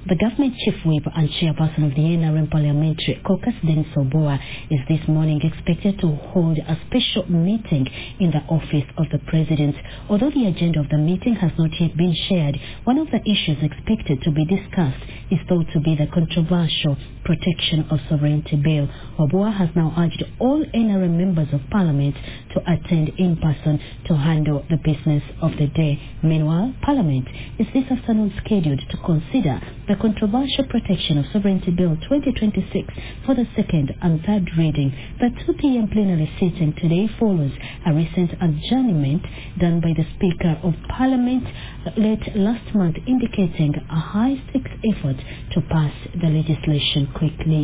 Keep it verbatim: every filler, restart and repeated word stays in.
The government chief whip and chairperson of the N R M Parliamentary Caucus, Dennis Oboa, is this morning expected to hold a special meeting in the office of the president. Although the agenda of the meeting has not yet been shared, one of the issues expected to be discussed is thought to be the controversial Protection of Sovereignty Bill. Oboa has now urged all N R M members of parliament to attend in person to handle the business of the day. Meanwhile, Parliament is this afternoon scheduled to consider the controversial Protection of Sovereignty Bill twenty twenty-six for the second and third reading. The two p m plenary sitting today follows a recent adjournment done by the Speaker of Parliament late last month, indicating a high-stakes effort to pass the legislation quickly.